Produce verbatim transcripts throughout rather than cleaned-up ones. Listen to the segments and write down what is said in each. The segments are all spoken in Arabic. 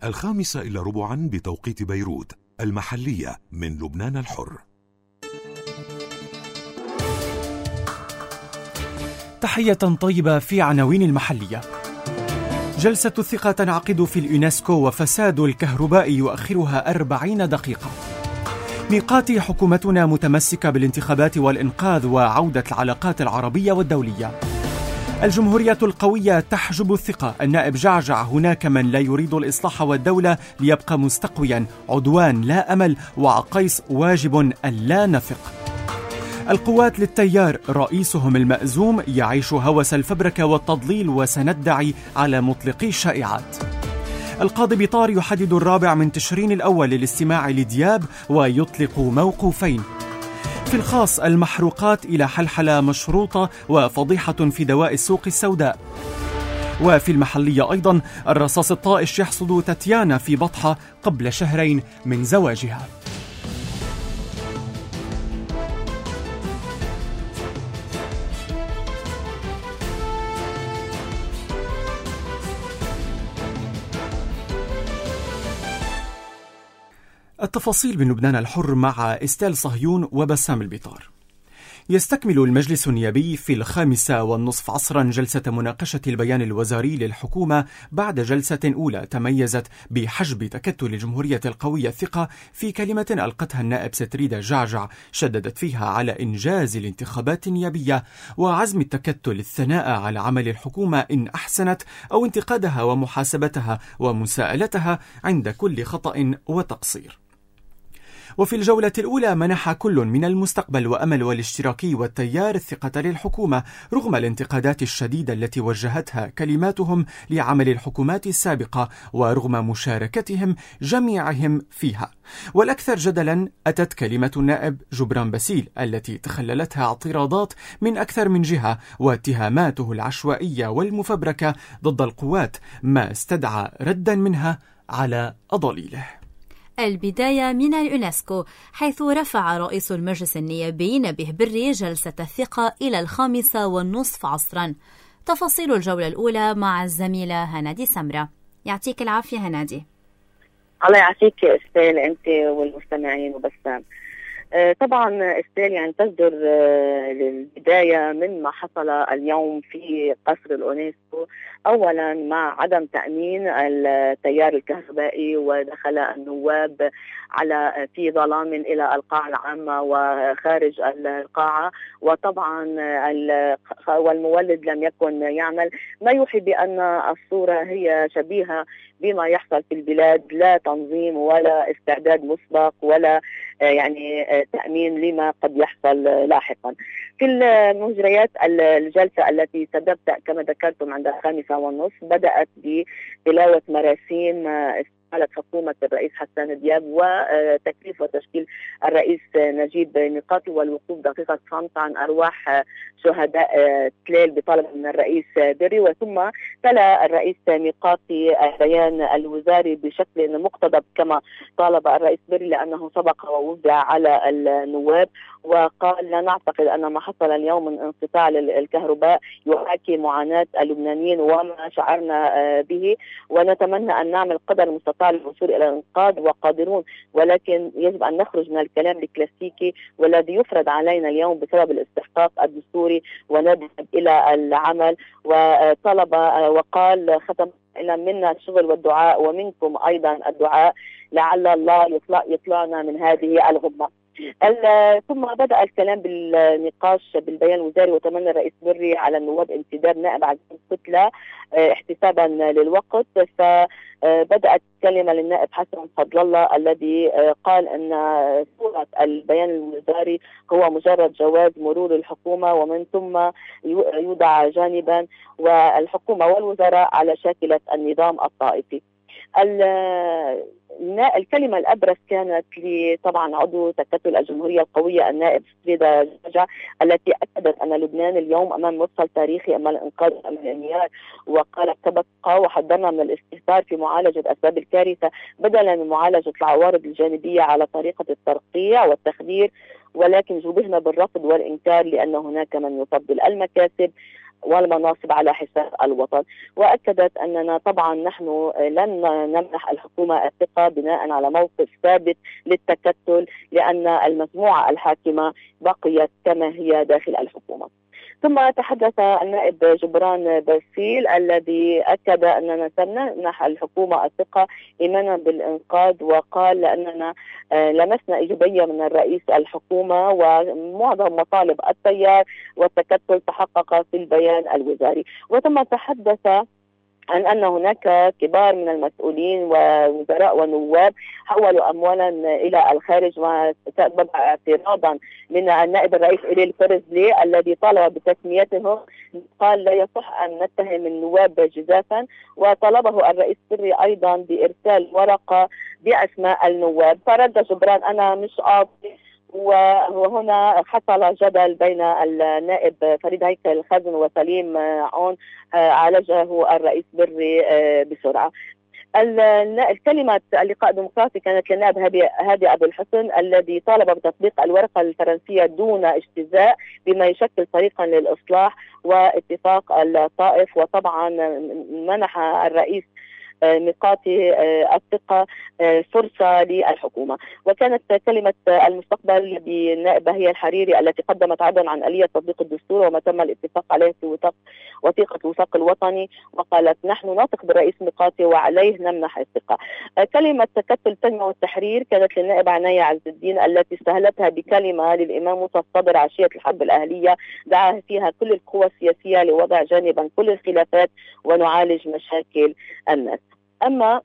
الخامسة إلا ربعا بتوقيت بيروت، المحلية من لبنان الحر. تحية طيبة في عناوين المحلية. جلسة الثقة تنعقد في اليونسكو وفساد الكهرباء يؤخرها أربعين دقيقة. ميقاتي حكومتنا متمسكة بالانتخابات والإنقاذ وعودة العلاقات العربية والدولية. الجمهورية القوية تحجب الثقة. النائب جعجع هناك من لا يريد الإصلاح والدولة ليبقى مستقويا. عدوان لا أمل. وعقيس واجب ألا نثق. القوات للتيار رئيسهم المأزوم يعيش هوس الفبركة والتضليل وسندعي على مطلقي الشائعات. القاضي بطار يحدد الرابع من تشرين الأول للاستماع لدياب ويطلق موقوفين. في الخاص المحروقات إلى حلحلة مشروطة وفضيحة في دواء السوق السوداء. وفي المحلية أيضا الرصاص الطائش يحصد تتيانا في بطحة قبل شهرين من زواجها. التفاصيل من لبنان الحر مع إستيل صهيون وبسام البطار. يستكمل المجلس النيابي في الخامسة والنصف عصرا جلسة مناقشة البيان الوزاري للحكومة بعد جلسة أولى تميزت بحجب تكتل الجمهورية القوية الثقة في كلمة ألقتها النائب ستريدة جعجع شددت فيها على إنجاز الانتخابات النيابية وعزم التكتل الثناء على عمل الحكومة إن أحسنت أو انتقادها ومحاسبتها ومساءلتها عند كل خطأ وتقصير. وفي الجولة الأولى منح كل من المستقبل وأمل والاشتراكي والتيار الثقة للحكومة رغم الانتقادات الشديدة التي وجهتها كلماتهم لعمل الحكومات السابقة ورغم مشاركتهم جميعهم فيها. والأكثر جدلا أتت كلمة النائب جبران باسيل التي تخللتها اعتراضات من أكثر من جهة واتهاماته العشوائية والمفبركة ضد القوات ما استدعى ردا منها على أضاليله. البداية من اليونسكو، حيث رفع رئيس المجلس النيابي نبيه بري جلسة الثقة إلى الخامسة والنصف عصرا. تفاصيل الجولة الأولى مع الزميلة هنادي سمرة. يعطيك العافية هنادي. الله يعافيك استيل أنت والمستمعين وبسام. طبعا استيل يعني تصدر للبداية من ما حصل اليوم في قصر اليونسكو، أولا مع عدم تأمين التيار الكهربائي ودخل النواب على في ظلام إلى القاعة العامة وخارج القاعة، وطبعا والمولد لم يكن يعمل، ما يوحي بأن الصورة هي شبيهة بما يحصل في البلاد، لا تنظيم ولا استعداد مسبق ولا يعني تأمين لما قد يحصل لاحقا. في المجريات الجلسة التي تبدأ كما ذكرتم عند الخامسة والنصف بدأت بتلاوة مراسيم استقالة حكومة الرئيس حسان دياب وتكليف وتشكيل الرئيس نجيب ميقاتي والوقوف دقيقة صمت عن أرواح شهداء تليل بطلب من الرئيس بري. وثم تلا الرئيس ميقاتي البيان الوزاري بشكل مقتضب كما طالب الرئيس بري لأنه سبق ووزع على النواب، وقال لا نعتقد أن ما حصل اليوم من انقطاع الكهرباء يحاكي معاناة اللبنانيين وما شعرنا به، ونتمنى أن نعمل قدر المستطاع للوصول إلى الإنقاذ وقادرون، ولكن يجب أن نخرج من الكلام الكلاسيكي والذي يفرض علينا اليوم بسبب الاستحقاق الدستوري ونذهب إلى العمل. وطلب وقال ختم إلى منا الشغل والدعاء ومنكم أيضا الدعاء لعل الله يطلع يطلعنا من هذه الغمة. ثم بدأ الكلام بالنقاش بالبيان الوزاري، وتمنى الرئيس بري على النواب انتداب نائب عزيز كتلة احتسابا للوقت. فبدأت كلمة للنائب حسن فضل الله الذي قال أن صورة البيان الوزاري هو مجرد جواز مرور الحكومة ومن ثم يوضع جانبا والحكومة والوزراء على شاكلة النظام الطائفي. الكلمة الأبرز كانت طبعا عضو تكتل الجمهورية القوية النائب ستريدة جعجع التي أكدت أن لبنان اليوم أمام مفصل تاريخي أمام الإنقاذ أمام الانهيار، وقالت تبقى وحذرنا من الاستهتار في معالجة أسباب الكارثة بدلا من معالجة العوارض الجانبية على طريقة الترقيع والتخدير، ولكن جوبهنا بالرفض والإنكار لأن هناك من يفضل المكاسب والمناصب على حساب الوطن. وأكدت أننا طبعا نحن لن نمنح الحكومة الثقة بناء على موقف ثابت للتكتل، لأن المجموعة الحاكمة بقيت كما هي داخل الحكومة. ثم تحدث النائب جبران باسيل الذي أكد أننا سنمنح الحكومة الثقة إيمانا بالإنقاذ، وقال لأننا لمسنا إيجابية من الرئيس الحكومة ومعظم مطالب التيار والتكتل تحقق في البيان الوزاري. وثم تحدث عن أن هناك كبار من المسؤولين ووزراء ونواب حولوا أموالا إلى الخارج، وسبب اعتراضا من النائب الرئيس إليل فرزلي الذي طالب بتسميتهم. قال لا يصح أن نتهم النواب جزافا، وطلبه الرئيس بري أيضا بإرسال ورقة بأسماء النواب. فرد جبران أنا مش قاضي، وهنا حصل جدل بين النائب فريد هيكل الخزن وسليم عون عالجه الرئيس بري بسرعة. الكلمة اللقاء الديمقراطي كانت للنائب هادي أبو الحسن الذي طالب بتطبيق الورقة الفرنسية دون اجتزاء بما يشكل طريقا للإصلاح واتفاق الطائف. وطبعا منح الرئيس ميقاتي الثقة فرصة للحكومة. وكانت كلمة المستقبل بالنائبة هي الحريري التي قدمت عرضا عن آلية تطبيق الدستور وما تم الاتفاق عليه في وثيقة الوثاق الوطني، وقالت نحن نثق بالرئيس ميقاتي وعليه نمنح الثقة. كلمة تكتل التنمية والتحرير كانت للنائبة عناية عز الدين التي استهلتها بكلمة للإمام موسى الصدر عشية الحرب الأهلية، دعا فيها كل القوى السياسية لوضع جانبا كل الخلافات ونعالج مشاكل الناس. أما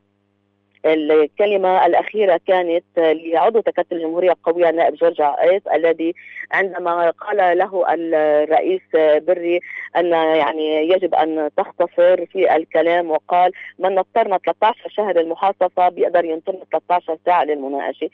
الكلمة الأخيرة كانت لعضو تكتل الجمهورية القوية نائب جورج عائس الذي عندما قال له الرئيس بري أن يعني يجب أن تختصر في الكلام، وقال من نضطرنا ثلاثة عشر شهر المحاصصة بيقدر ينطرنا ثلاثة عشر ساعة للمناقشة.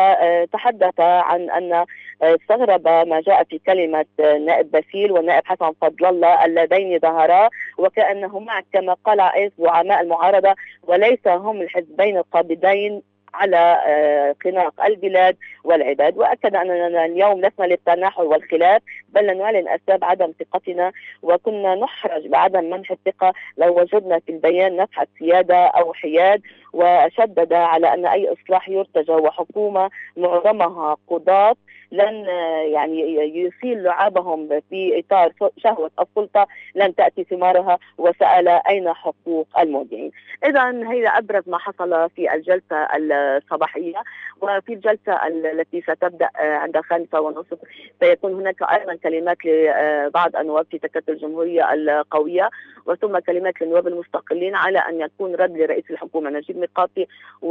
وتحدث عن أن استغرب ما جاء في كلمة نائب باسيل والنائب حسن فضل الله اللذين ظهرا وكأنهما كما قال عائس زعماء المعارضة وليس هم الحزبين القابضين على قناق البلاد والعباد. وأكد أننا اليوم لسنا للتناحر والخلاف بل نعلن أسباب عدم ثقتنا، وكنا نحرج بعدم منح الثقة لو وجدنا في البيان نفحة سيادة أو حياد. وشدد على أن أي إصلاح يرتجى وحكومة معظمها قضاة لن يعني يصيل لعابهم في إطار شهوة السلطة لن تأتي ثمارها، وسأل أين حقوق المودعين. إذن هي أبرز ما حصل في الجلسة الصباحية. وفي الجلسة التي ستبدأ عند الخامسة ونصف سيكون هناك أيضا كلمات لبعض النواب في تكتل الجمهورية القوية، وثم كلمات للنواب المستقلين على أن يكون رد لرئيس الحكومة نجيب ميقاتي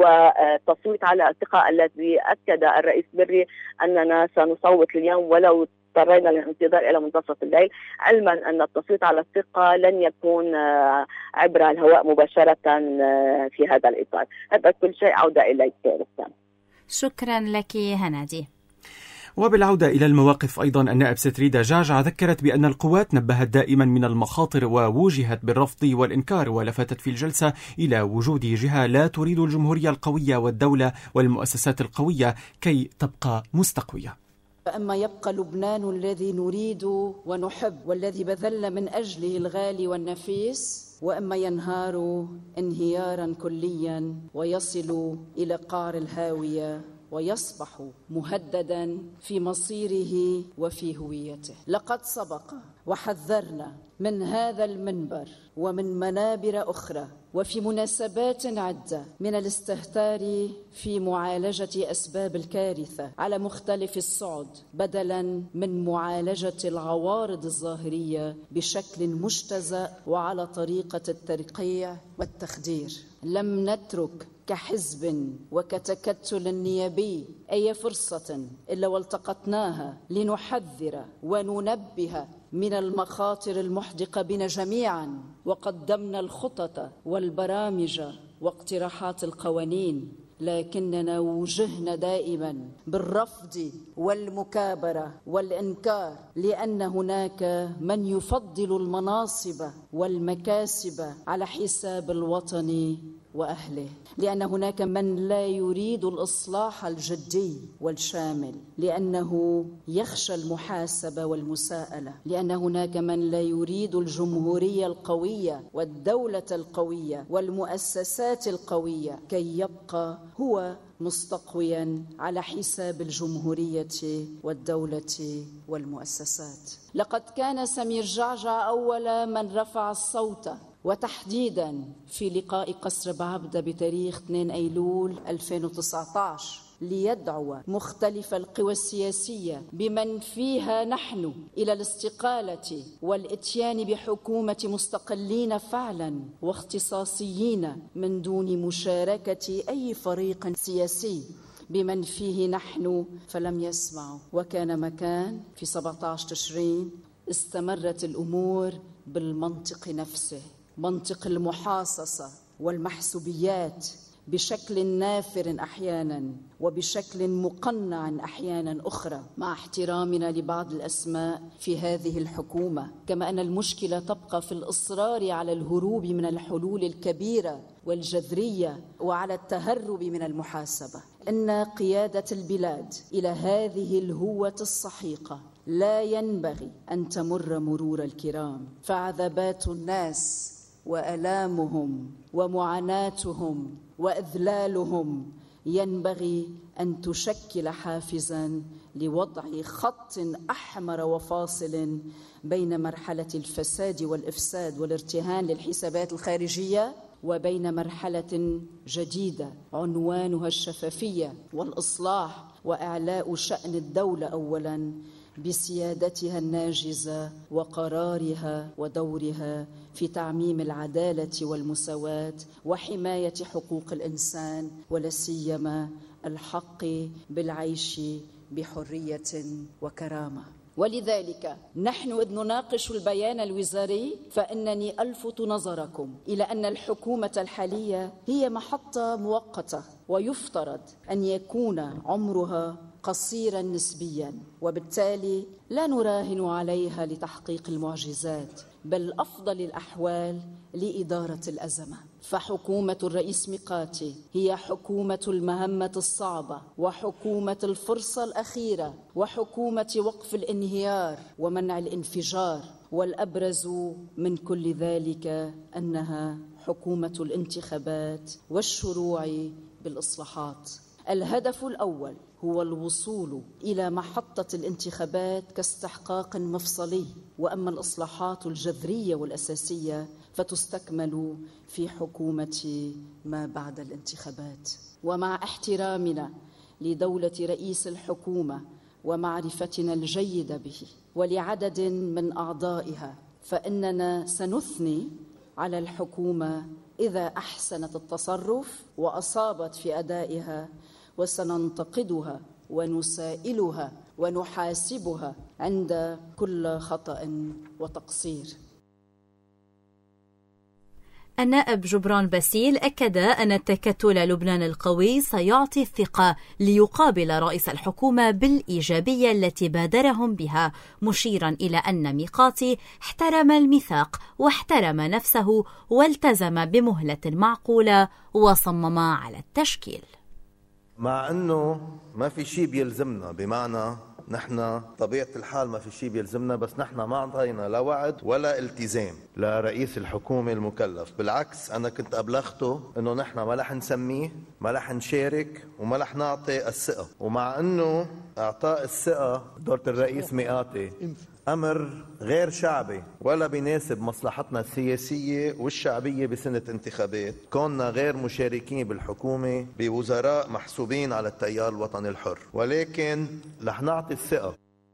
وتصويت على الثقة الذي أكد الرئيس بري أننا سنصوت اليوم ولو اضطرينا للانتظار إلى منتصف الليل، علما أن التصويت على الثقة لن يكون عبر الهواء مباشرة في هذا الإطار. هذا كل شيء. عودة إليك رسام. شكرا لك هنادي. وبالعودة إلى المواقف أيضا النائب ستريدا جعجع ذكرت بأن القوات نبهت دائما من المخاطر ووجهت بالرفض والإنكار، ولفتت في الجلسة إلى وجود جهة لا تريد الجمهورية القوية والدولة والمؤسسات القوية كي تبقى مستقوية. فأما يبقى لبنان الذي نريد ونحب والذي بذل من أجله الغالي والنفيس، وإما ينهار انهيارا كليا ويصل إلى قعر الهاوية ويصبح مهددا في مصيره وفي هويته. لقد سبق وحذرنا من هذا المنبر ومن منابر أخرى وفي مناسبات عدة من الاستهتار في معالجة أسباب الكارثة على مختلف الصعد بدلاً من معالجة العوارض الظاهرية بشكل مجتزأ وعلى طريقة الترقيع والتخدير. لم نترك كحزب وكتكتل نيابي أي فرصة إلا والتقطناها لنحذر وننبه من المخاطر المحدقة بنا جميعا، وقدمنا الخطط والبرامج واقتراحات القوانين، لكننا وجهنا دائما بالرفض والمكابرة والإنكار، لأن هناك من يفضل المناصب والمكاسب على حساب الوطن وأهله، لأن هناك من لا يريد الإصلاح الجدي والشامل، لأنه يخشى المحاسبة والمساءلة، لأن هناك من لا يريد الجمهورية القوية والدولة القوية والمؤسسات القوية كي يبقى هو مستقويا على حساب الجمهورية والدولة والمؤسسات. لقد كان سمير جعجع أول من رفع الصوت، وتحديدا في لقاء قصر بعبدة بتاريخ اثنين أيلول ألفين وتسعة عشر ليدعو مختلف القوى السياسية بمن فيها نحن إلى الاستقالة والإتيان بحكومة مستقلين فعلا واختصاصيين من دون مشاركة أي فريق سياسي بمن فيه نحن، فلم يسمعوا. وكان مكان في سبعة عشر تشرين استمرت الأمور بالمنطق نفسه، منطق المحاصصة والمحسوبيات، بشكل نافر أحيانا وبشكل مقنع أحيانا أخرى، مع احترامنا لبعض الأسماء في هذه الحكومة. كما أن المشكلة تبقى في الإصرار على الهروب من الحلول الكبيرة والجذرية وعلى التهرب من المحاسبة. إن قيادة البلاد إلى هذه الهوة السحيقة لا ينبغي أن تمر مرور الكرام، فعذابات الناس وآلامهم ومعاناتهم وإذلالهم ينبغي أن تشكل حافزاً لوضع خط أحمر وفاصل بين مرحلة الفساد والإفساد والارتهان للحسابات الخارجية وبين مرحلة جديدة عنوانها الشفافية والإصلاح وإعلاء شأن الدولة أولاً بسيادتها الناجزة وقرارها ودورها في تعميم العدالة والمساواة وحماية حقوق الإنسان، ولا سيما الحق بالعيش بحرية وكرامة. ولذلك نحن إذ نناقش البيان الوزاري فإنني ألفت نظركم إلى أن الحكومة الحالية هي محطة مؤقتة، ويفترض أن يكون عمرها قصيرا نسبيا، وبالتالي لا نراهن عليها لتحقيق المعجزات، بل أفضل الأحوال لإدارة الأزمة. فحكومة الرئيس ميقاتي هي حكومة المهمة الصعبة وحكومة الفرصة الأخيرة وحكومة وقف الانهيار ومنع الانفجار، والأبرز من كل ذلك أنها حكومة الانتخابات والشروع بالإصلاحات. الهدف الأول هو الوصول إلى محطة الانتخابات كاستحقاق مفصلي، وأما الإصلاحات الجذرية والأساسية فتستكمل في حكومة ما بعد الانتخابات. ومع احترامنا لدولة رئيس الحكومة ومعرفتنا الجيدة به ولعدد من أعضائها، فإننا سنثني على الحكومة إذا أحسنت التصرف وأصابت في أدائها، وسننتقدها ونسائلها ونحاسبها عند كل خطأ وتقصير. النائب جبران باسيل أكد أن التكتل لبنان القوي سيعطي الثقة ليقابل رئيس الحكومة بالإيجابية التي بادرهم بها، مشيرا إلى أن ميقاتي احترم الميثاق واحترم نفسه والتزم بمهلة معقولة وصمم على التشكيل. مع أنه ما في شيء بيلزمنا، بمعنى نحن طبيعة الحال ما في شيء بيلزمنا، بس نحن ما أعطينا لا وعد ولا التزام لرئيس الحكومة المكلف. بالعكس أنا كنت أبلغته أنه نحن ما رح نسميه، ما رح نشارك، وما رح نعطي الثقة. ومع أنه إعطاء الثقة دورة الرئيس ميقاتي أمر غير شعبي ولا بيناسب مصلحتنا السياسية والشعبية بسنة انتخابات، كوننا غير مشاركين بالحكومة بوزراء محسوبين على التيار الوطني الحر، ولكن رح نعطي الثقة.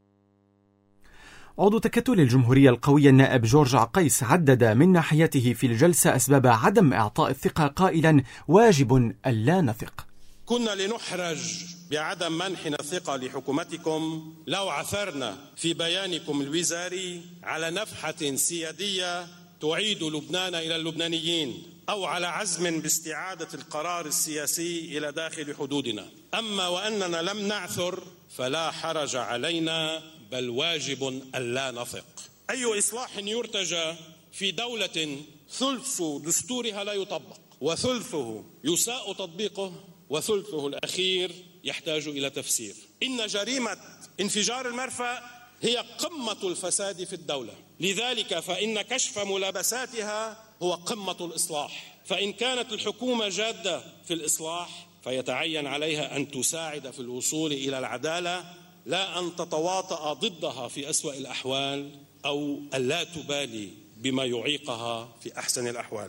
عضو تكتل الجمهورية القوية النائب جورج عقيس عدد من ناحيته في الجلسة أسباب عدم إعطاء الثقة قائلا: واجب ألا نثق. كنا لنحرج بعدم منحنا الثقة لحكومتكم لو عثرنا في بيانكم الوزاري على نفحة سيادية تعيد لبنان إلى اللبنانيين، أو على عزم باستعادة القرار السياسي إلى داخل حدودنا. أما وأننا لم نعثر فلا حرج علينا، بل واجب ألا نثق. أي إصلاح يرتجى في دولة ثلث دستورها لا يطبق وثلثه يساء تطبيقه وثلثه الأخير يحتاج إلى تفسير. إن جريمة انفجار المرفأ هي قمة الفساد في الدولة، لذلك فإن كشف ملابساتها هو قمة الإصلاح. فإن كانت الحكومة جادة في الإصلاح فيتعين عليها أن تساعد في الوصول إلى العدالة، لا أن تتواطأ ضدها في أسوأ الأحوال أو ألا تبالي بما يعيقها في أحسن الأحوال.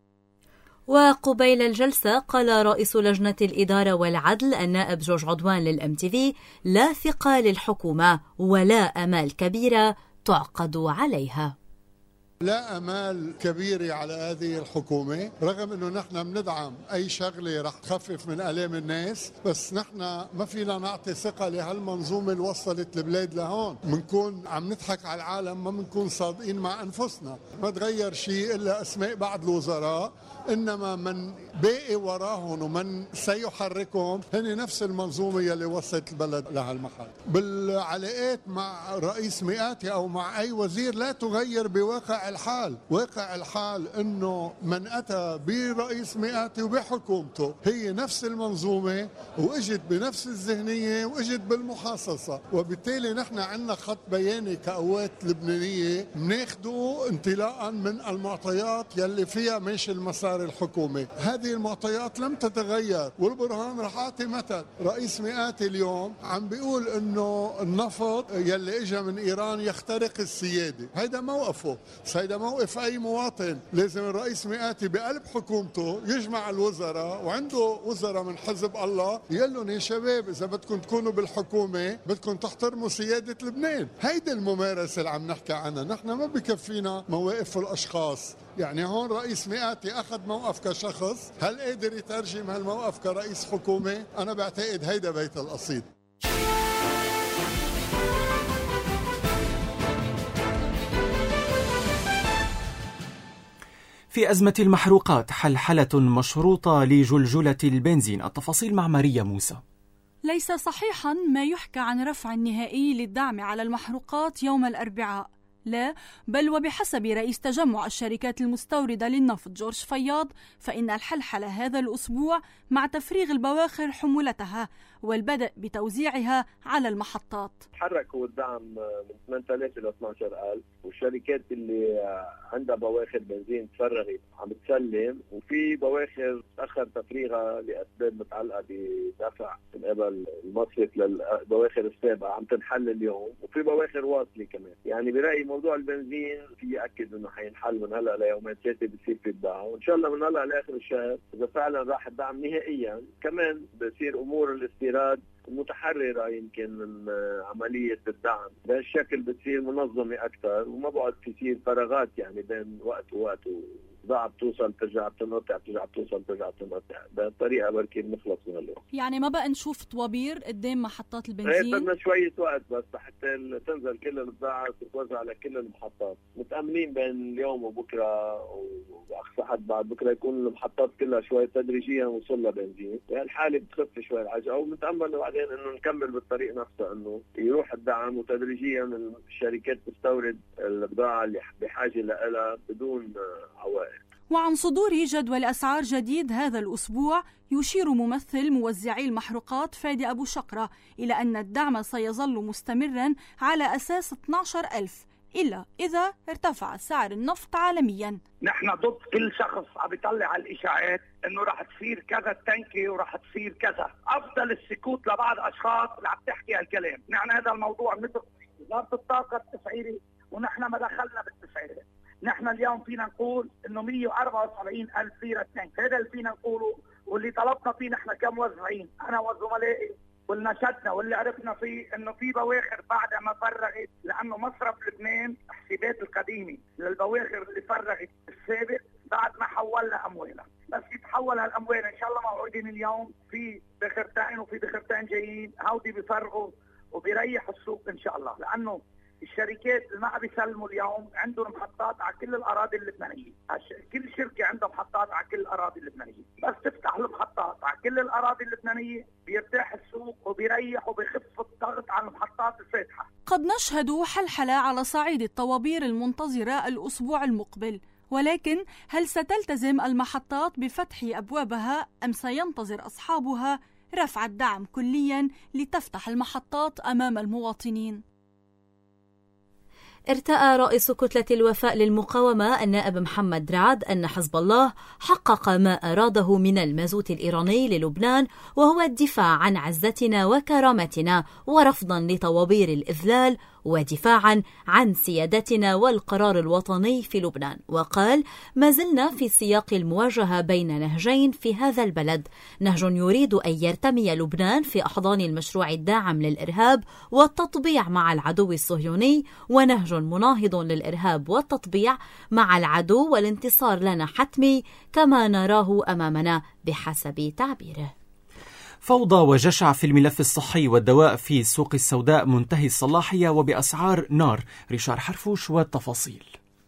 وقبيل الجلسة قال رئيس لجنة الإدارة والعدل النائب جورج عدوان للأم تي في: لا ثقة للحكومة ولا أمال كبيرة تعقد عليها. لا أمال كبيرة على هذه الحكومة، رغم أنه نحن بندعم أي شغلة رح تخفف من آلام الناس، بس نحن ما فينا نعطي ثقة لهالمنظومة اللي وصلت البلاد لهون. منكون عم نضحك على العالم، ما منكون صادقين مع أنفسنا. ما تغير شيء إلا أسماء بعض الوزراء، إنما من باقي وراهم ومن سيحركهم هن نفس المنظومة يلي وصلت البلد لهالمحل. بالعلاقات مع رئيس مئاتي أو مع أي وزير لا تغير بواقع الحال. واقع الحال انه من اتى برئيس مئاتي وبحكومته هي نفس المنظومه واجت بنفس الذهنيه واجت بالمحاصصه، وبالتالي نحن عندنا خط بياني كقوات لبنانيه بناخده انطلاقا من المعطيات يلي فيها ماشي المسار الحكومي. هذه المعطيات لم تتغير، والبرهان رح اعطي مثل. رئيس مئاتي اليوم عم بيقول انه النفط يلي اجى من ايران يخترق السياده، هيدا موقفه. هيدا موقف أي مواطن. لازم الرئيس مئاتي بقلب حكومته يجمع الوزراء، وعنده وزراء من حزب الله، يقول لهم يا شباب إذا بدكم تكونوا بالحكومة بدكم تحترموا سيادة لبنان. هيدا الممارسة اللي عم نحكي عنها. نحن ما بكفينا مواقف الأشخاص. يعني هون رئيس مئاتي أخذ موقف كشخص، هل قادر يترجم هالموقف كرئيس حكومة؟ أنا بعتقد هيدا بيت القصيد. في أزمة المحروقات حلحلة مشروطة لجلجلة البنزين. التفاصيل مع ماريا موسى. ليس صحيحا ما يحكى عن رفع نهائي للدعم على المحروقات يوم الأربعاء، لا، بل وبحسب رئيس تجمع الشركات المستوردة للنفط جورج فياض فإن الحلحلة هذا الأسبوع مع تفريغ البواخر حمولتها والبدء بتوزيعها على المحطات. تحركوا الدعم من ثمانية آلاف إلى اثني عشر ألف، والشركات اللي عندها بواخر بنزين تفرغت عم تسلم، وفي بواخر تأخر تفريغها لأسباب متعلقة بدفع من قبل المصرف للبواخر السابقة عم تنحل اليوم، وفي بواخر واصلة كمان. يعني برأيي موضوع البنزين في أكد إنه حينحل من هلا ليومين ثلاثة بصير في الدعم، وإن شاء الله من هلا لآخر الشهر إذا فعلا راح الدعم نهائيا. كمان بصير أمور الاستيراد متحررة يمكن من عملية الدعم، بهالشكل بتصير منظمة أكثر وما بقعد تصير فراغات يعني بين وقت ووقت، ضاع بتوصل ترجع بتنقطع ترجع بتوصل ترجع بتنقطع. بهالطريقة بركي بنخلص من الوقت. يعني ما بقى نشوف طوابير قدام محطات البنزين؟ بدنا شوية وقت بس حتى تنزل كل البضاعة وتتوزع على كل المحطات. متأملين بين اليوم وبكرة وأقصى حد بعد بكرة يكون المحطات كلها شوي تدريجيا وصل لها بنزين. بهالحالة بتخف شوي الحاجة، أو متأمل بعدين إنه نكمل بالطريق نفسه، إنه يروح الدعم وتدريجيا الشركات تستورد البضاعة اللي بحاجة لها بدون عوائق. وعن صدور جدول أسعار جديد هذا الأسبوع يشير ممثل موزعي المحروقات فادي أبو شقرة إلى أن الدعم سيظل مستمرا على أساس اثني عشر ألف إلا إذا ارتفع سعر النفط عالميا. نحن ضد كل شخص عم يطلع على الإشاعات إنه رح تصير كذا التنكي ورح تصير كذا. أفضل السكوت لبعض أشخاص اللي عم تحكي هالكلام. نحن هذا الموضوع مثل وزارة الطاقة التسعيري ونحن ما دخلنا بالتسعيرات. نحن اليوم فينا نقول إنه مية وأربعة وسبعين ألف ليرة التنك، هذا اللي فينا نقوله، واللي طلبنا فيه نحن كموزعين أنا وزملائي واللي نشدنا واللي عرفنا فيه إنه في بواخر بعد ما فرغت، لأنه مصرف لبنان حسابات القديمة للبواخر اللي فرغت السابق بعد ما حولنا أموالها، بس يتحول هالأموال إن شاء الله موعودين اليوم في بخرتين وفي بخرتين جايين، هودي بيفرغوا وبيريح السوق إن شاء الله، لأنه الشركات اللي ما عم بيسلموا اليوم عندهم محطات على كل الأراضي اللبنانية. كل شركة عندها محطات على كل الأراضي اللبنانية، بس تفتح المحطات على كل الأراضي اللبنانية بيرتاح السوق وبيريح وبيخف الضغط على المحطات الفاتحة. قد نشهد حلحلة على صعيد الطوابير المنتظرة الأسبوع المقبل، ولكن هل ستلتزم المحطات بفتح أبوابها أم سينتظر أصحابها رفع الدعم كليا لتفتح المحطات أمام المواطنين؟ ارتأى رئيس كتلة الوفاء للمقاومة النائب محمد رعد أن حزب الله حقق ما أراده من المازوت الإيراني للبنان، وهو الدفاع عن عزتنا وكرامتنا ورفضا لطوابير الإذلال ودفاعا عن سيادتنا والقرار الوطني في لبنان. وقال: ما زلنا في سياق المواجهة بين نهجين في هذا البلد، نهج يريد أن يرتمي لبنان في أحضان المشروع الداعم للإرهاب والتطبيع مع العدو الصهيوني، ونهج مناهض للإرهاب والتطبيع مع العدو والانتصار لنا حتمي كما نراه أمامنا بحسب تعبيره. فوضى وجشع في الملف الصحي والدواء في السوق السوداء منتهي الصلاحية وبأسعار نار. ريشار حرفوش والتفاصيل.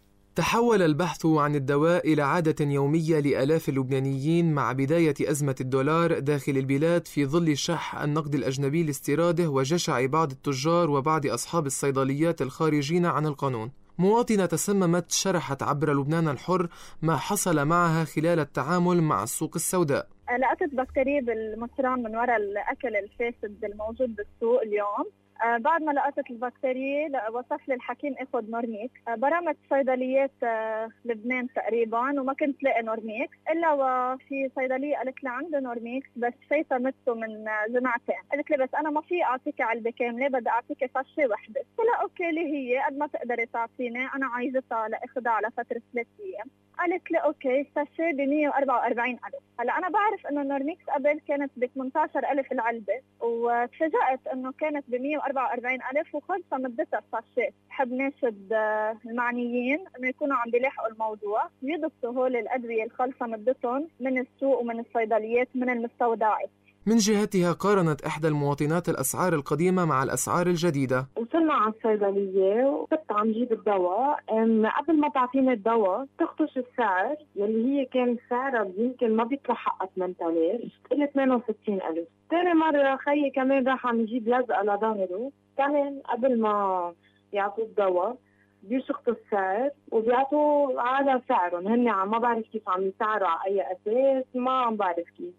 تحول البحث عن الدواء إلى عادة يومية لآلاف اللبنانيين مع بداية أزمة الدولار داخل البلاد في ظل شح النقد الأجنبي لاستيراده وجشع بعض التجار وبعض أصحاب الصيدليات الخارجين عن القانون. مواطنة تسممت شرحت عبر لبنان الحر ما حصل معها خلال التعامل مع السوق السوداء. لقطت بكتيريا بالمصران من وراء الأكل الفاسد الموجود بالسوق اليوم. آه بعد ما لقطت البكتيريا وصف لي الحكيم اخذ نورميك. آه برمت صيدليات آه لبنان تقريبا وما كنت لاقي نورميك الا وفي صيدليه قالت لي عنده نورميكس بس فايته مته من آه جمعتين. قالت لي بس انا ما في اعطيك علبه كامله، بدي اعطيك ساشي وحده. قلت لها اوكي اللي هي قد ما تقدري تعطيني، انا عايزتها لاخذها على فتره ثلاث ايام. قالت لي اوكي ساشي ب مية وأربعة وأربعين ألف. هلا انا بعرف انه النورميكس قبل كانت ب ثمانية عشر ألف العلبه، وتفاجأت انه كانت ب مية وأربعة وأربعين ألف وخلصة مدتها الساشي. بحب ناشد المعنيين انه يكونوا عم بيلاحقوا الموضوع، يضبطوا هول الادويه الخلصة مدتهم من السوق ومن الصيدليات من المستودعات. من جهتها قارنت إحدى المواطنات الأسعار القديمة مع الأسعار الجديدة. وصلنا على الصيدلية وكنت عم جيب الدواء، قبل ما تعطيني الدواء تخطش السعر يلي هي كان سعرها يمكن ما بيطلع حقها ثمانية آلاف، قلت ثمانية وستين ألف. ثاني مرة خيي كمان راح عم يجيب لزقة لظهره، كمان قبل ما يعطوه الدواء بيشخطوا السعر وبيعطوه على سعرهم، هن عم ما بعرف كيف عم يسعروا على أي أساس، ما عم بعرف كيف.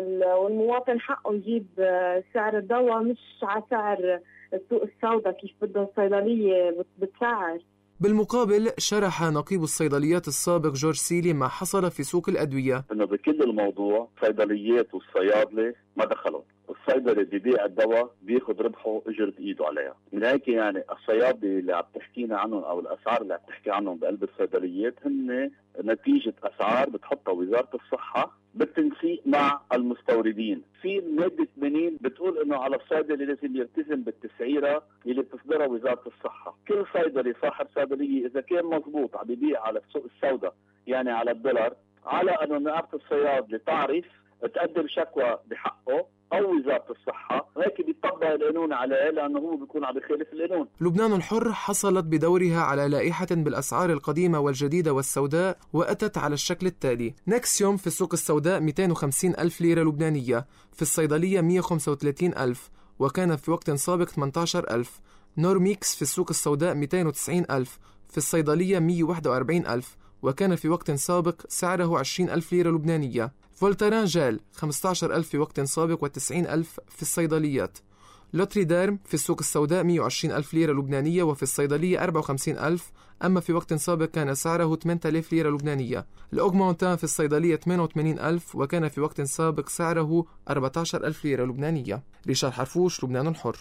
والمواطن حقه يجيب سعر الدواء مش على سعر السوق السوداء كيف بده الصيدلية بتسعر. بالمقابل شرح نقيب الصيدليات السابق جورج سيلي ما حصل في سوق الأدوية. إنه بكل الموضوع صيدليات والصيادلة ما دخلوا، الصيدلي بيبيع الدواء بياخذ ربحه اجرة ايده عليها. من هيك يعني الصيادلة اللي عم تحكينا عنهم او الاسعار اللي عم تحكي عنهم بقلب الصيدليات هن نتيجة اسعار بتحطها وزارة الصحة بالتنسيق مع المستوردين. في مادة ثمانين بتقول انه على الصيدلي لازم يلتزم بالتسعيرة اللي بتصدرها وزارة الصحة. كل صيدلي صاحب صيدلية اذا كان مضبوط عم بيبيع على السوق السوداء يعني على الدولار، على انه نقابة الصيادلة تعرف تقدم شكوى بحقه أو وزارة الصحة، وهيك بيطبق القانون عليه لأنه هو بيكون عم يخالف القانون. لبنان الحر حصلت بدورها على لائحة بالأسعار القديمة والجديدة والسوداء، وأتت على الشكل التالي: نكسيوم في السوق السوداء مئتين وخمسين ألف ليرة لبنانية، في الصيدلية مئة وخمسة وثلاثين ألف وكان في وقت سابق ثمانية عشر ألف. نورميكس في السوق السوداء مئتين وتسعين ألف، في الصيدلية مئة وواحد وأربعين ألف وكان في وقت سابق سعره عشرين ألف ليرة لبنانية. فولتاران جيل خمسة عشر ألف في وقت سابق وتسعين ألف في الصيدليات. لوتريديرم في السوق السوداء مئة وعشرين ألف ليرة لبنانية وفي الصيدلية أربعة وخمسين ألف، أما في وقت سابق كان سعره ثمانية آلاف ليرة لبنانية. الأوغمونتان في الصيدلية ثمانية وثمانين ألف وكان في وقت سابق سعره أربعة عشر ألف ليرة لبنانية. ريشار حرفوش، لبنان الحر.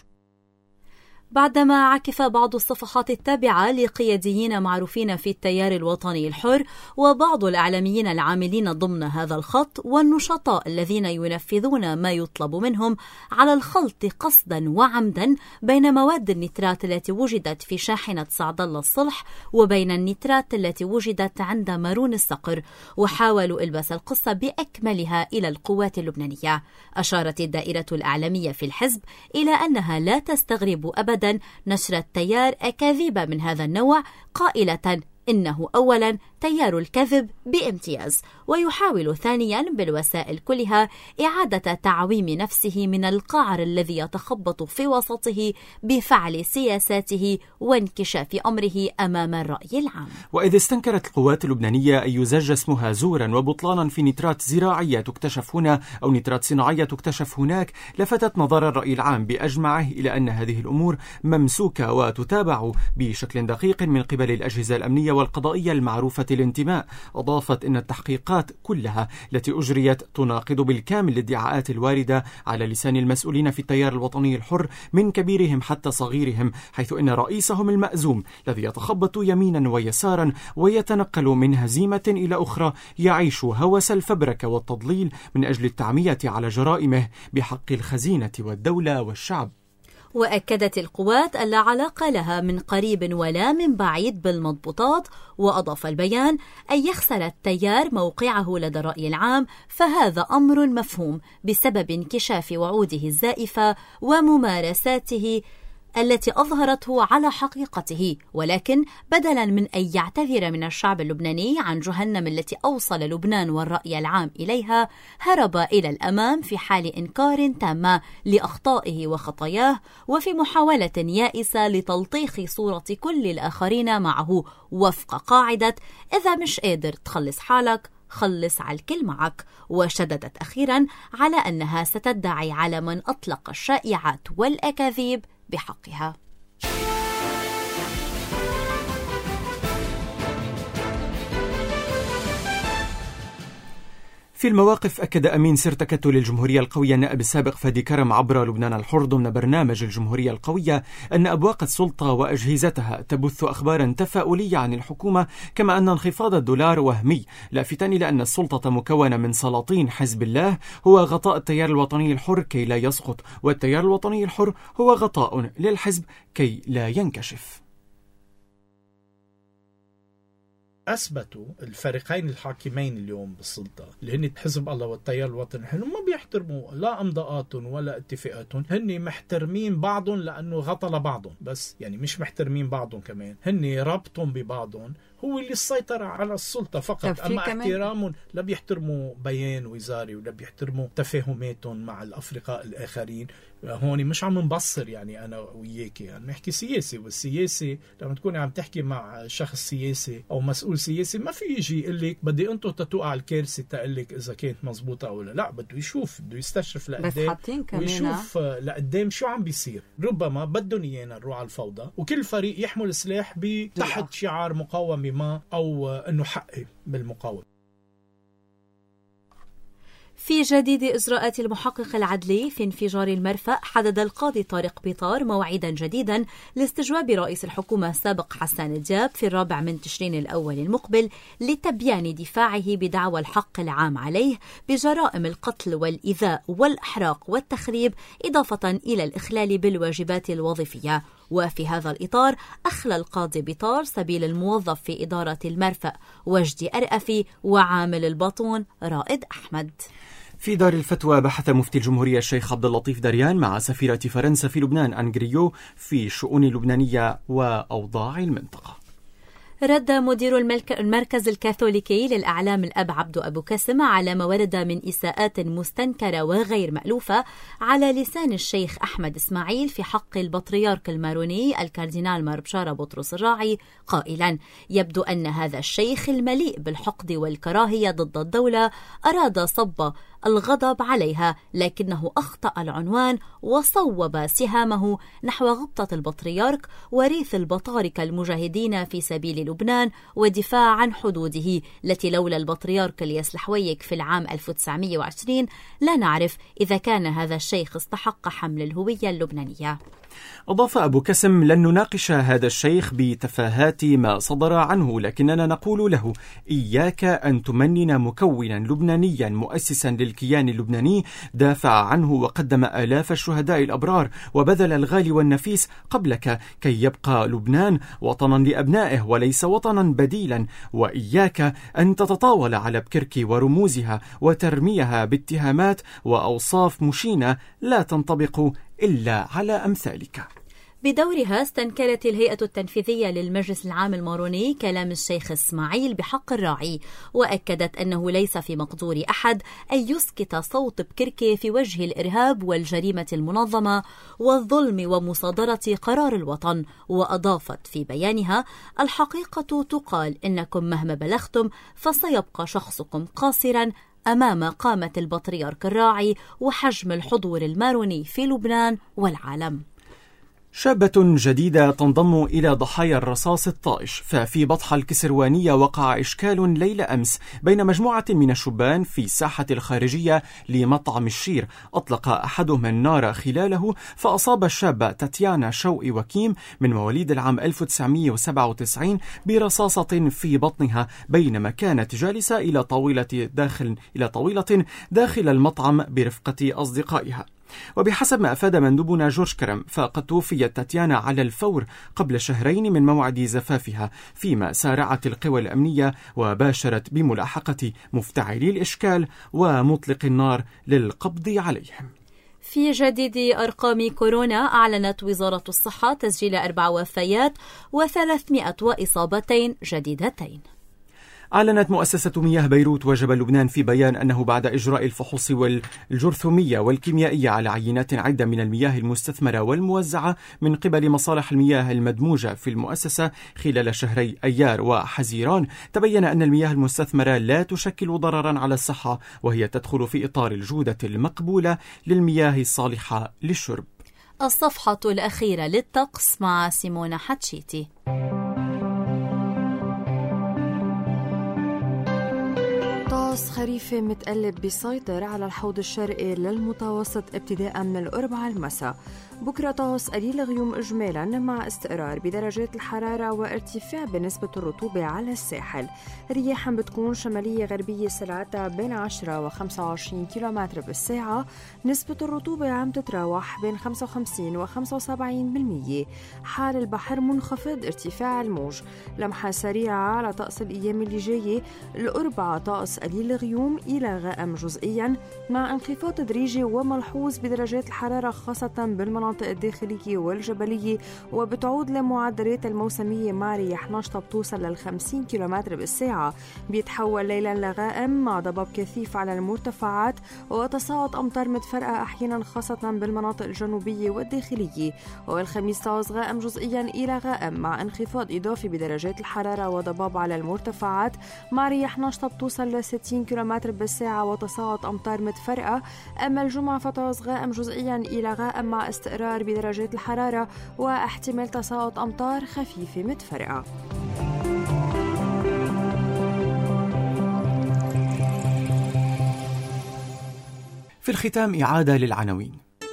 بعدما عكف بعض الصفحات التابعة لقياديين معروفين في التيار الوطني الحر وبعض الإعلاميين العاملين ضمن هذا الخط والنشطاء الذين ينفذون ما يطلب منهم على الخلط قصدا وعمدا بين مواد النترات التي وجدت في شاحنة سعد الله الصلح وبين النترات التي وجدت عند مارون الصقر، وحاولوا إلباس القصة بأكملها إلى القوات اللبنانية. أشارت الدائرة الإعلامية في الحزب إلى أنها لا تستغرب أبدا نشر التيار أكاذيب من هذا النوع، قائلة إنه أولا تيار الكذب بامتياز، ويحاول ثانيا بالوسائل كلها إعادة تعويم نفسه من القعر الذي يتخبط في وسطه بفعل سياساته وانكشاف أمره أمام الرأي العام. وإذ استنكرت القوات اللبنانية أن يزج اسمها زورا وبطلانا في نترات زراعية تكتشف هنا أو نترات صناعية تكتشف هناك، لفتت نظر الرأي العام بأجمعه إلى أن هذه الأمور ممسوكة وتتابع بشكل دقيق من قبل الأجهزة الأمنية والقضائية المعروفة الانتماء. أضافت أن التحقيقات كلها التي أجريت تناقض بالكامل الادعاءات الواردة على لسان المسؤولين في التيار الوطني الحر من كبيرهم حتى صغيرهم، حيث أن رئيسهم المأزوم الذي يتخبط يمينا ويسارا ويتنقل من هزيمة إلى أخرى يعيش هوس الفبركة والتضليل من أجل التعمية على جرائمه بحق الخزينة والدولة والشعب. وأكدت القوات أن لا علاقة لها من قريب ولا من بعيد بالمضبوطات، وأضاف البيان أن يخسر التيار موقعه لدى الرأي العام فهذا أمر مفهوم بسبب انكشاف وعوده الزائفة وممارساته التي أظهرته على حقيقته، ولكن بدلا من أن يعتذر من الشعب اللبناني عن جهنم التي أوصل لبنان والرأي العام إليها، هرب إلى الأمام في حال إنكار تام لأخطائه وخطاياه، وفي محاولة يائسة لتلطيخ صورة كل الآخرين معه وفق قاعدة إذا مش قادر تخلص حالك خلص على الكل معك. وشددت أخيرا على أنها ستدعي على من أطلق الشائعات والأكاذيب بحقها. في المواقف، أكد أمين سر تكتل الجمهورية القوية النائب السابق فادي كرم عبر لبنان الحر ضمن برنامج الجمهورية القوية أن أبواق السلطة وأجهزتها تبث أخبارا تفاؤلية عن الحكومة، كما أن انخفاض الدولار وهمي، لافتا إلى أن السلطة مكونة من سلاطين حزب الله هو غطاء التيار الوطني الحر كي لا يسقط، والتيار الوطني الحر هو غطاء للحزب كي لا ينكشف. أثبتوا الفريقين الحاكمين اليوم بالسلطة اللي هن حزب الله والتيار الوطني الحر ما بيحترموا لا أمضاءاتهم ولا اتفاقاتهم، هن محترمين بعضهم لأنه غطى بعضهم، بس يعني مش محترمين بعضهم كمان، هن ربطهم ببعضهم هو اللي السيطرة على السلطة فقط. أما احترامهم لا بيحترموا بيان وزاري ولا بيحترموا تفاهماتهم مع الأفرقاء الآخرين. هون مش عم نبصر يعني أنا وياكي، يعني نحكي سياسي، والسياسي لما تكوني عم تحكي مع شخص سياسي أو مسؤول سياسي ما في يجي يقول لك بدي أنتو تتوقع الكارثة تقول لك إذا كانت مزبوطة أو لا، لا بده يشوف، بده يستشرف لقدام ويشوف لقدام شو عم بيصير. ربما بدهم إيانا نروح على الفوضى وكل فريق يحمل سلاح تحت شعار مقاومة ما أو أنه حقي بالمقاومة. في جديد إجراءات المحقق العدلي في انفجار المرفأ، حدد القاضي طارق بيطار موعدا جديدا لاستجواب رئيس الحكومة السابق حسان دياب في الرابع من تشرين الأول المقبل لتبيان دفاعه بدعوى الحق العام عليه بجرائم القتل والإيذاء والإحراق والتخريب، إضافة إلى الإخلال بالواجبات الوظيفية. وفي هذا الإطار أخلى القاضي بيطار سبيل الموظف في إدارة المرفأ وجدي أرأفي وعامل الباطون رائد أحمد. في دار الفتوى، بحث مفتي الجمهورية الشيخ عبد اللطيف دريان مع سفيرة فرنسا في لبنان أنغريو في الشؤون اللبنانية وأوضاع المنطقة. رد مدير المركز الكاثوليكي للأعلام الأب عبدو أبو كسم على ما ورد من إساءات مستنكرة وغير مألوفة على لسان الشيخ أحمد إسماعيل في حق البطريرك الماروني الكاردينال مار بشارة بطرس الراعي، قائلا: يبدو أن هذا الشيخ المليء بالحقد والكراهية ضد الدولة أراد صب الغضب عليها، لكنه أخطأ العنوان وصوب سهامه نحو غبطة البطريرك وريث البطاركة المجاهدين في سبيل لبنان ودفاع عن حدوده، التي لولا البطريرك الياس الحويك في العام ألف وتسعمئة وعشرين لا نعرف إذا كان هذا الشيخ استحق حمل الهوية اللبنانية. أضاف أبو كسم: لن نناقش هذا الشيخ بتفاهات ما صدر عنه، لكننا نقول له: إياك أن تمنن مكونا لبنانيا مؤسسا للكيان اللبناني دافع عنه وقدم آلاف الشهداء الأبرار وبذل الغالي والنفيس قبلك كي يبقى لبنان وطنا لأبنائه وليس وطنا بديلا، وإياك أن تتطاول على بكرك ورموزها وترميها باتهامات وأوصاف مشينة لا تنطبق إلا على أمثالك. بدورها استنكرت الهيئة التنفيذية للمجلس العام الماروني كلام الشيخ إسماعيل بحق الراعي، وأكدت أنه ليس في مقدور أحد أن يسكت صوت بكركي في وجه الإرهاب والجريمة المنظمة والظلم ومصادرة قرار الوطن. وأضافت في بيانها: الحقيقة تقال إنكم مهما بلغتم فسيبقى شخصكم قاصرا أمام قامة البطريرك الراعي وحجم الحضور الماروني في لبنان والعالم. شابة جديدة تنضم إلى ضحايا الرصاص الطائش. ففي بطحة الكسروانية وقع إشكال ليلة أمس بين مجموعة من الشبان في الساحة الخارجية لمطعم الشير. أطلق أحدهم النار خلاله فأصاب الشابة تاتيانا شوقي وكيم من مواليد العام ألف وتسعمئة وسبعة وتسعين برصاصة في بطنها بينما كانت جالسة إلى طاولة داخل إلى طاولة داخل المطعم برفقة أصدقائها. وبحسب ما أفاد مندوبنا جورج كرم فقد توفيت تاتيانا على الفور قبل شهرين من موعد زفافها، فيما سارعت القوى الأمنية وباشرت بملاحقة مفتعلي الإشكال ومطلق النار للقبض عليهم. في جديد أرقام كورونا، أعلنت وزارة الصحة تسجيل أربع وفيات وثلاثمائة وإصابتين جديدتين. أعلنت مؤسسة مياه بيروت وجبل لبنان في بيان أنه بعد إجراء الفحوص والجرثومية والكيميائية على عينات عدة من المياه المستثمرة والموزعة من قبل مصالح المياه المدموجة في المؤسسة خلال شهري أيار وحزيران، تبين أن المياه المستثمرة لا تشكل ضررا على الصحة، وهي تدخل في إطار الجودة المقبولة للمياه الصالحة للشرب. الصفحة الأخيرة للطقس مع سيمونا حتشيتي. طقس خريفي متقلب بيسيطر على الحوض الشرقي للمتوسط ابتداء من الأربعاء المساء. بكرة طقس قليل غيوم إجمالا مع استقرار بدرجات الحرارة وارتفاع بنسبة الرطوبة على الساحل. رياح بتكون شمالية غربية سرعتها بين عشرة وخمسة وعشرين كيلومتر بالساعة. نسبة الرطوبة عم تتراوح بين خمسة وخمسين وخمسة وسبعين بالمية. حال البحر منخفض، ارتفاع الموج. لمحة سريعة على طقس الأيام اللي جاية. الأربعاء طقس قليل غيوم إلى غائم جزئيا مع انخفاض تدريجي وملحوظ بدرجات الحرارة خاصة بالمناطق الداخلية والجبلية، وبتعود لمعدلات الموسمية مع رياح نشطة بتوصل للخمسين كيلومتر بالساعة. بيتحول ليلا لغائم مع ضباب كثيف على المرتفعات وتساقط أمطار متفرقة أحيانا خاصة بالمناطق الجنوبية والداخلية. والخميس طقس غائم جزئيا إلى غائم مع انخفاض إضافي بدرجات الحرارة وضباب على المرتفعات مع رياح نشطة بتوصل ل ستين كيلومتر بالساعة وتساقط أمطار متفرقة. أما الجمعة فطقس غائم جزئيا إلى غائم مع استقرار بدرجات الحرارة واحتمال تساقط أمطار خفيفة متفرقة. في الختام إعادة للعناوين.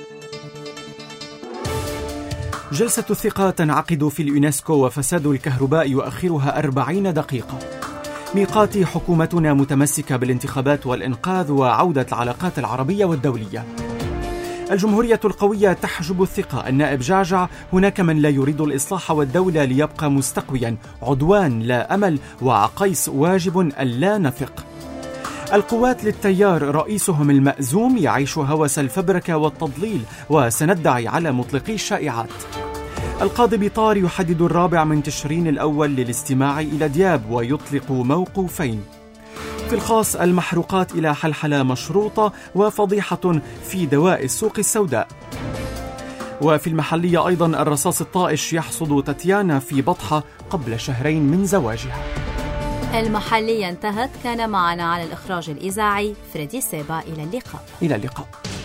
جلسة الثقة تنعقد في اليونسكو وفساد الكهرباء يؤخرها أربعين دقيقة. ميقات حكومتنا متمسكة بالانتخابات والإنقاذ وعودة العلاقات العربية والدولية. الجمهورية القوية تحجب الثقة. النائب جعجع: هناك من لا يريد الإصلاح والدولة ليبقى مستقويا. عدوان لا أمل. وعقيس: واجب ألا نثق. القوات للتيار رئيسهم المأزوم يعيش هوس الفبركة والتضليل وسندعي على مطلقي الشائعات. القاضي بيطار يحدد الرابع من تشرين الأول للاستماع إلى دياب ويطلق موقوفين. في الخاص المحروقات إلى حلحلة مشروطة وفضيحة في دواء السوق السوداء. وفي المحلية أيضا الرصاص الطائش يحصد تاتيانا في بطحة قبل شهرين من زواجها. المحلية انتهت. كان معنا على الإخراج الإذاعي فريدي سيبا. إلى اللقاء. إلى اللقاء.